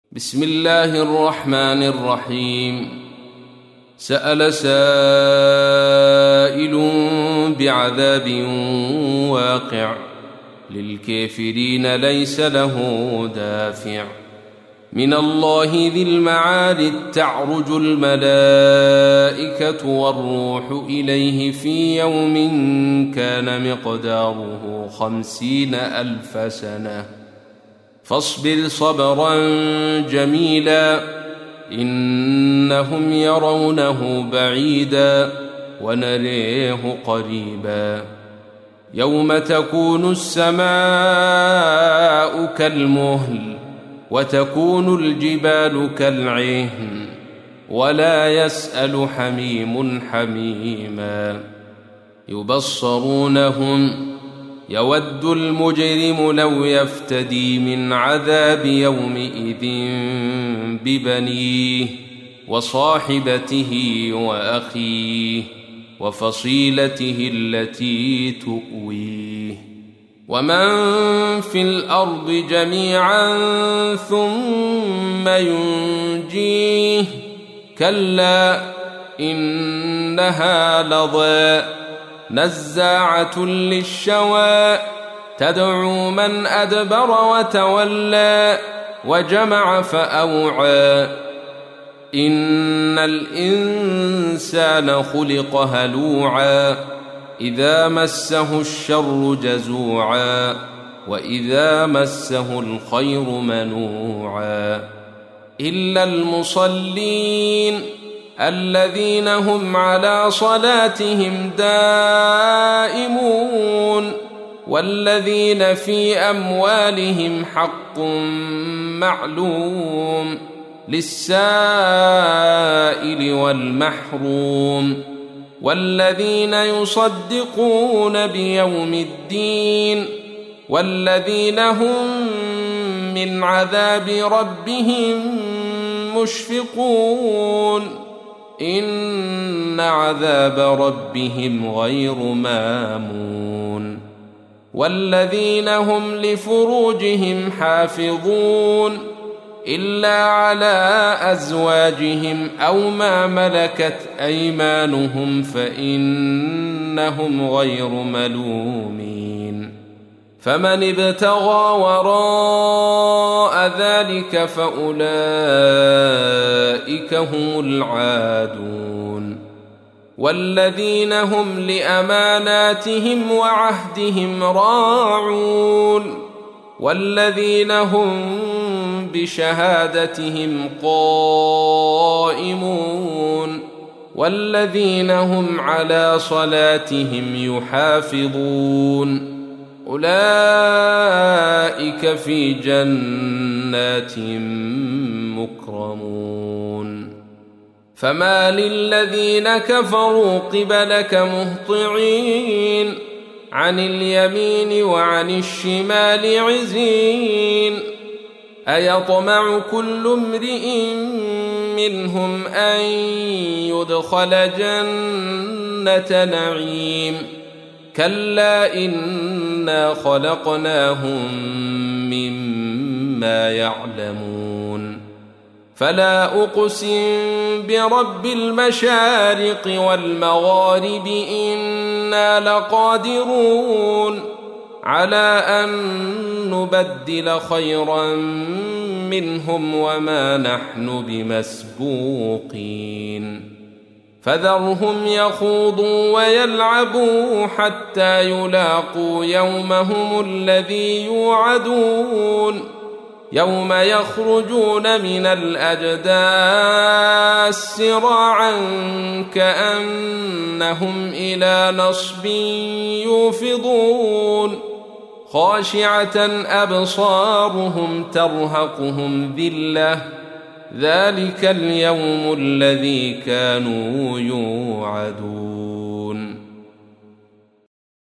بسم الله الرحمن الرحيم. سأل سائل بعذاب واقع للكافرين ليس له دافع من الله ذي المعارج تعرج الملائكة والروح إليه في يوم كان مقداره 50,000 سنة فاصبر صبرا جميلا إنهم يرونه بعيدا ونريه قريبا يوم تكون السماء كالمهل وتكون الجبال كالعهن ولا يسأل حميم حميما يبصرونهم يود المجرم لو يفتدي من عذاب يومئذ ببنيه وصاحبته وأخيه وفصيلته التي تؤويه ومن في الأرض جميعا ثم ينجيه كلا إنها لظى نزاعة للشوى تدعو من أدبر وتولى وجمع فأوعى إن الإنسان خلق هلوعا إذا مسه الشر جزوعا وإذا مسه الخير منوعا إلا المصلين الذين هم على صلاتهم دائمون والذين في أموالهم حق معلوم للسائل والمحروم والذين يصدقون بيوم الدين والذين هم من عذاب ربهم مشفقون إن عذاب ربهم غير مامون والذين هم لفروجهم حافظون إلا على أزواجهم أو ما ملكت أيمانهم فإنهم غير ملومين فمن ابتغى وراء ذلك فأولئك هم العادون والذين هم لأماناتهم وعهدهم راعون والذين هم بشهادتهم قائمون والذين هم على صلاتهم يحافظون أولئك في جنات مكرمون فما للذين كفروا قبلك مهطعين عن اليمين وعن الشمال عزين أيطمع كل امرئ منهم أن يدخل جنة نعيم كلا إنا خلقناهم مما يعلمون فلا أقسم برب المشارق والمغارب إنا لقادرون على أن نبدل خيرا منهم وما نحن بمسبوقين فذرهم يخوضوا ويلعبوا حتى يلاقوا يومهم الذي يوعدون يوم يخرجون من الأجداث سراعا كأنهم إلى نصب يوفضون خاشعة أبصارهم ترهقهم ذلة ذلك اليوم الذي كانوا يوعدون